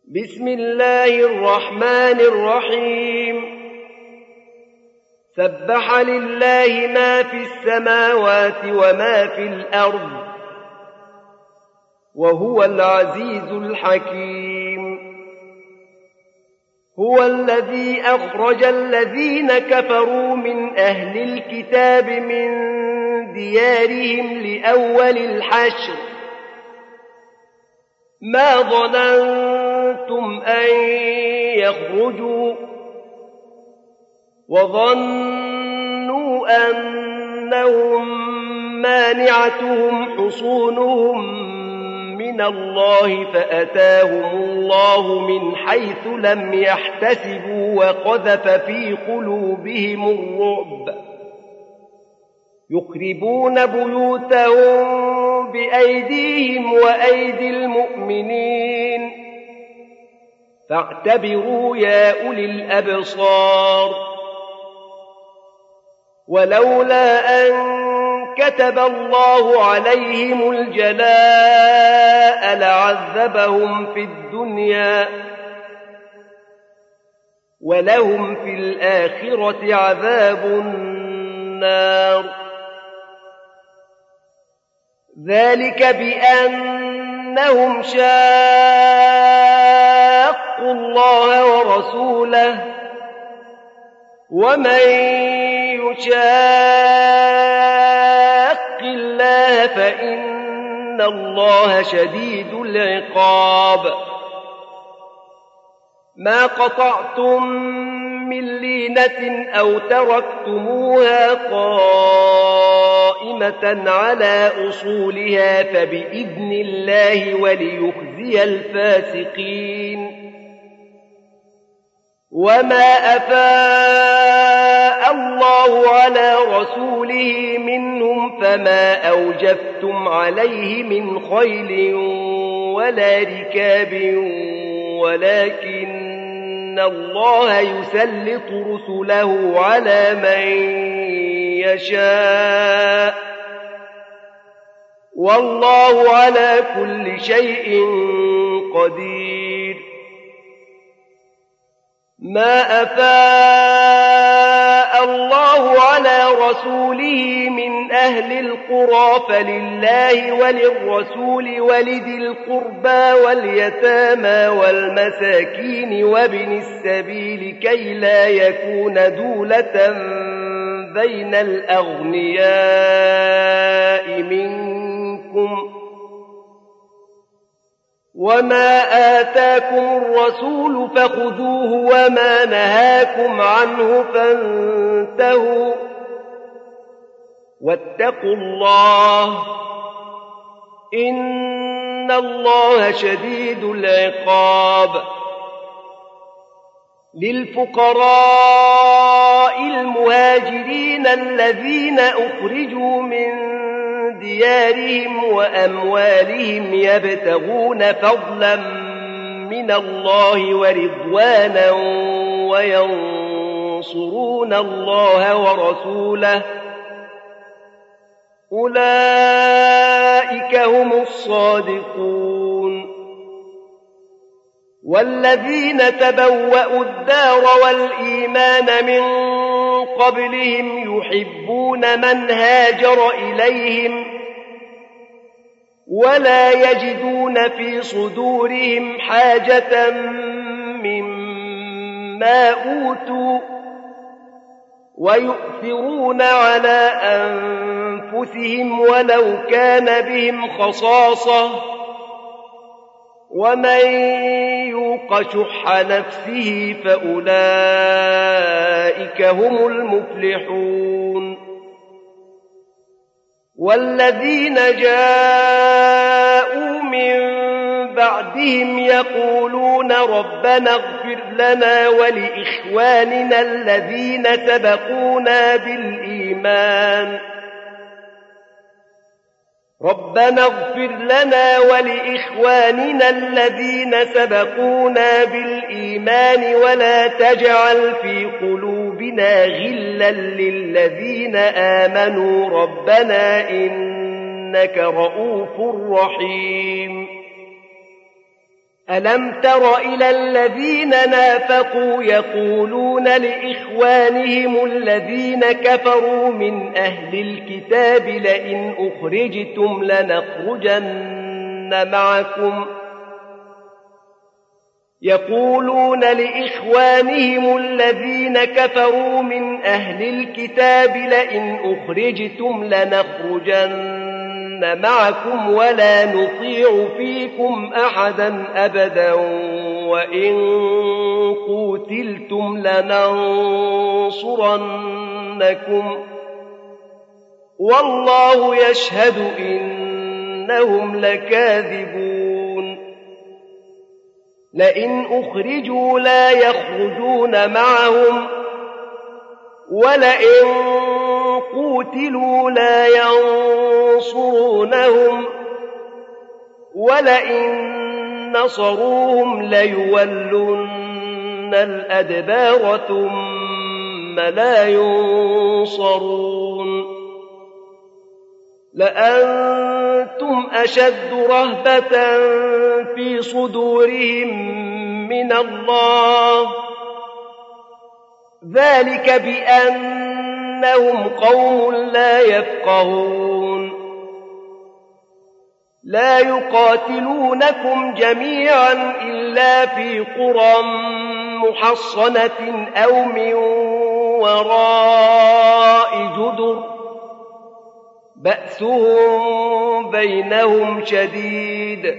بسم الله الرحمن الرحيم سبح لله ما في السماوات وما في الأرض وهو العزيز الحكيم هو الذي أخرج الذين كفروا من أهل الكتاب من ديارهم لأول الحشر ما ظننتم أن يخرجوا وظنوا أنهم مانعتهم حصونهم من الله فأتاهم الله من حيث لم يحتسبوا وقذف في قلوبهم الرعب يخربون بيوتهم بأيديهم وأيدي المؤمنين فاعتبروا يا أولي الأبصار ولولا أن كتب الله عليهم الجلاء لعذبهم في الدنيا ولهم في الآخرة عذاب النار ذلك بأنهم شاقوا الله ورسوله ومن يشاق الله فإن الله شديد العقاب ما قطعتم من لينة أو تركتموها قائمة على أصولها فبإذن الله وليخزي الفاسقين وما أفاء الله على رسوله منهم فما أوجفتم عليه من خيل ولا ركاب ولكن الله يسلط رسله على من يشاء والله على كل شيء قدير ما أفاء الله على رسوله من أهل القرى فلله وللرسول ولذي القربى واليتامى والمساكين وابن السبيل كي لا يكون دولة بين الأغنياء منكم وما آتاكم الرسول فخذوه وما نهاكم عنه فانتهوا واتقوا الله إن الله شديد العقاب للفقراء المهاجرين الذين أخرجوا من ديارهم وأموالهم يبتغون فضلا من الله ورضوانا وينصرون الله ورسوله أولئك هم الصادقون والذين تبوأوا الدار والإيمان من قبلهم يحبون من هاجر إليهم ولا يجدون في صدورهم حاجة مما أوتوا ويؤثرون على أنفسهم ولو كان بهم خصاصة ومن يوق شح نفسه فأولئك هم المفلحون والذين جاءوا من بعدهم يقولون ربنا اغفر لنا ولإخواننا الذين سبقونا بالإيمان ربنا اغفر لنا ولإخواننا الذين سبقونا بالإيمان ولا تجعل في قلوبنا غلا للذين آمنوا ربنا إنك رؤوف رحيم ألم تر إلى الذين نافقوا يقولون لإخوانهم الذين كفروا من أهل الكتاب لئن أخرجتم لنخرجن معكم يقولون لإخوانهم الذين كفروا من أهل الكتاب لئن أخرجتم لنخرجن معكم ولا نطيع فيكم أحدا أبدا وإن قوتلتم لننصرنكم والله يشهد إنهم لكاذبون لئن أخرجوا لا يخرجون معهم ولئن قوتلوا لا ينصرونهم ولئن نصروهم ليولن الأدبار ثم لا ينصرون لأنتم أشد رهبة في صدورهم من الله ذلك بأنهم قوم لا يفقهون لا يقاتلونكم جميعا إلا في قرى محصنة أو من وراء جدر بأسهم بينهم شديد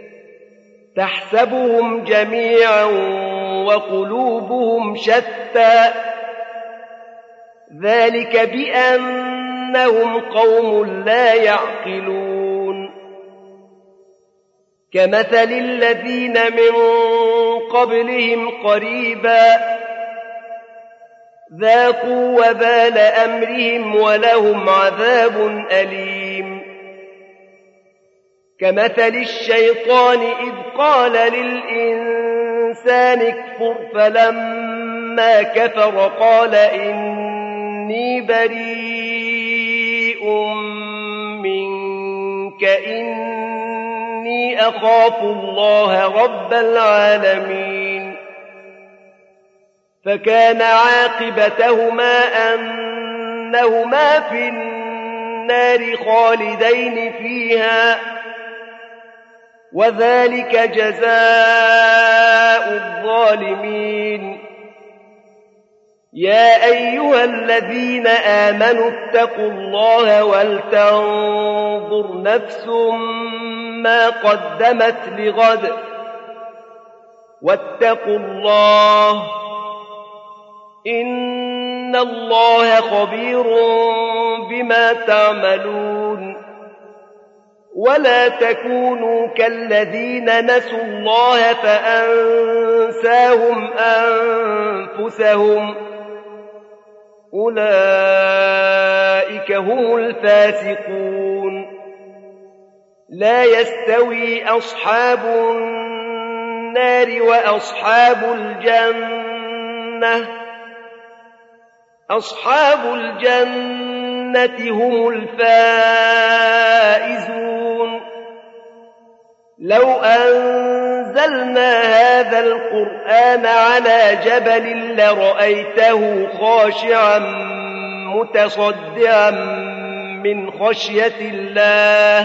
تحسبهم جميعا وقلوبهم شتى ذلك بأنهم قوم لا يعقلون كمثل الذين من قبلهم قريبا ذاقوا وبال أمرهم ولهم عذاب أليم كمثل الشيطان إذ قال للإنسان اكفر فلما كفر قال إني بريء منك إني أخاف الله رب العالمين فكان عاقبتهما أنهما في النار خالدين فيها وذلك جزاء الظالمين يا أيها الذين آمنوا اتقوا الله ولتنظر نفس ما قدمت لغد واتقوا الله إن الله خبير بما تعملون ولا تكونوا كالذين نسوا الله فأنساهم أنفسهم أولئك هم الفاسقون لا يستوي أصحاب النار وأصحاب الجنة أصحاب الجنة هم الفائزون لو أنزلنا هذا القرآن على جبل لرأيته خاشعا متصدعا من خشية الله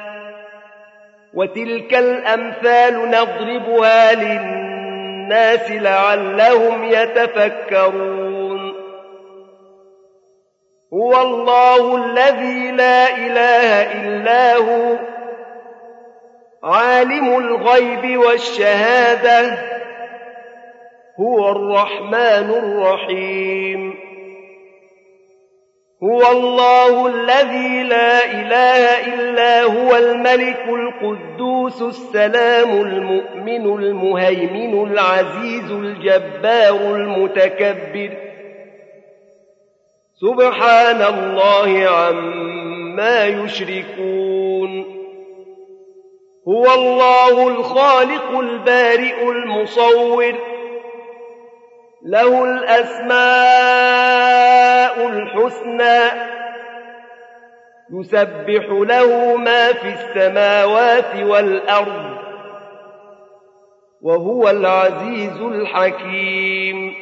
وتلك الأمثال نضربها للناس لعلهم يتفكرون هو الله الذي لا إله إلا هو عالم الغيب والشهادة هو الرحمن الرحيم هو الله الذي لا إله إلا هو الملك القدوس السلام المؤمن المهيمن العزيز الجبار المتكبر سبحان الله عما يشركون هو الله الخالق البارئ المصور له الأسماء الحسنى يسبح له ما في السماوات والأرض وهو العزيز الحكيم